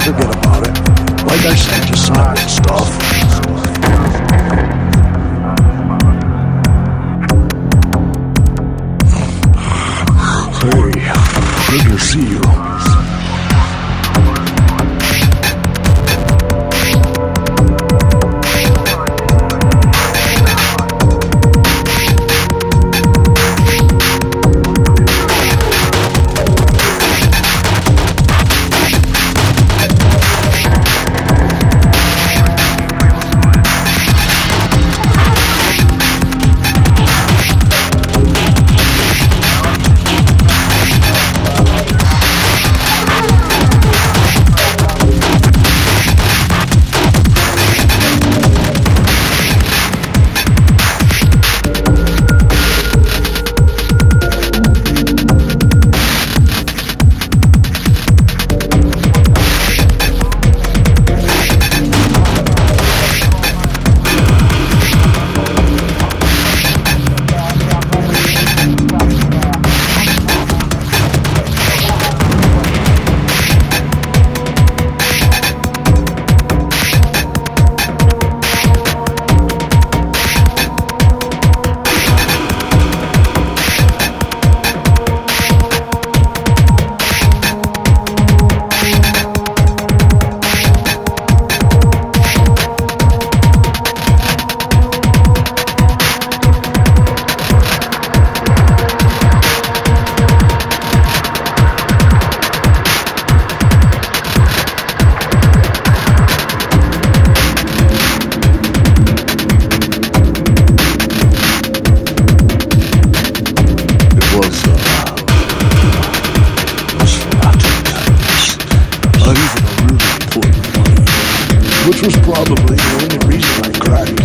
Forget about it. Like I said, just sign that stuff. Hey, good to see you. Which was probably the only reason I cracked.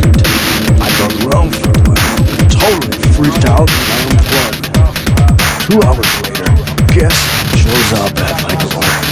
I dug around for a while, totally freaked out and I unplugged. 2 hours later, guess shows up at my door.